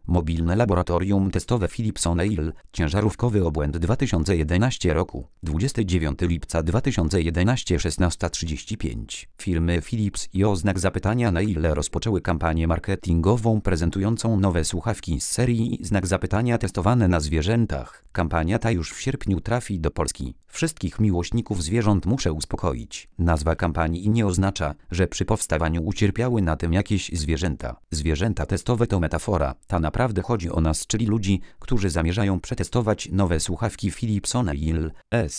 Mobilne laboratorium testowe Philips O'Neill, ciężarówkowy obłęd 2011 roku, 29 lipca 2011 16:35. Firmy Philips i znak zapytania Neil rozpoczęły kampanię marketingową prezentującą nowe słuchawki z serii znak zapytania testowane na zwierzętach. Kampania ta już w sierpniu trafi do Polski. Wszystkich miłośników zwierząt muszę uspokoić. Nazwa kampanii nie oznacza, że przy powstawaniu ucierpiały na tym jakieś zwierzęta. Zwierzęta testowe to metafora. Ta naprawdę chodzi o nas, czyli ludzi, którzy zamierzają przetestować nowe słuchawki Philips O'Neill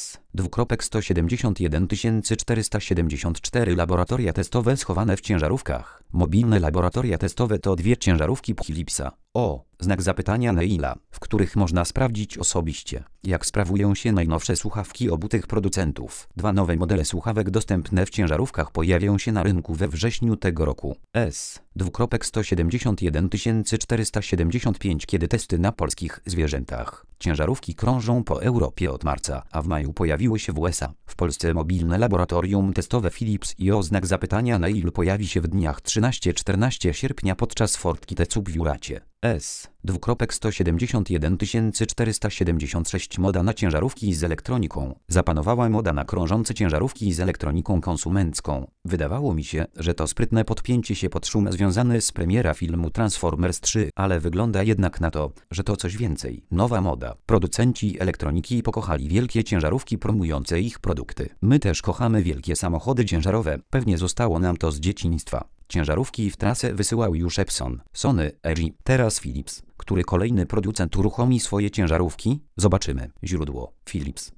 S. 47474 laboratoria testowe schowane w ciężarówkach. Mobilne laboratoria testowe to dwie ciężarówki Philipsa. Znak zapytania Neila, w których można sprawdzić osobiście, jak sprawują się najnowsze słuchawki obu tych producentów. Dwa nowe modele słuchawek dostępne w ciężarówkach pojawią się na rynku we wrześniu tego roku. S. 271475 kiedy testy na polskich zwierzętach. Ciężarówki krążą po Europie od marca, a w maju pojawiły się w USA. W Polsce mobilne laboratorium testowe Philips i znak zapytania Neil pojawi się w dniach 13-14 sierpnia podczas Fort Kitecub w Juracie. S. 271476 moda na ciężarówki z elektroniką. Zapanowała moda na krążące ciężarówki z elektroniką konsumencką. Wydawało mi się, że to sprytne podpięcie się pod szum związany z premiera filmu Transformers 3, ale wygląda jednak na to, że to coś więcej. Nowa moda. Producenci elektroniki pokochali wielkie ciężarówki promujące ich produkty. My też kochamy wielkie samochody ciężarowe. Pewnie zostało nam to z dzieciństwa. Ciężarówki w trasę wysyłał już Epson, Sony, LG, teraz Philips. Który kolejny producent uruchomi swoje ciężarówki? Zobaczymy. Źródło: Philips.